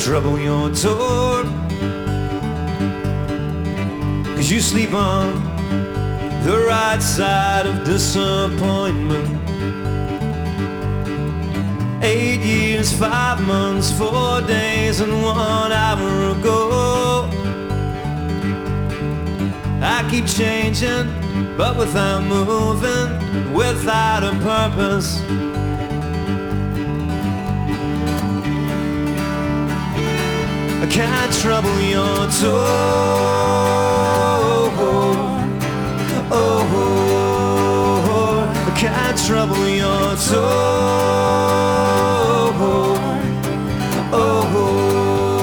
trouble your tour, 'cause you sleep on the right side of disappointment. 8 years, 5 months, 4 days, and 1 hour ago. I keep changing, but without moving, without a purpose. I can't trouble your tour. Oh, I can't trouble your tour.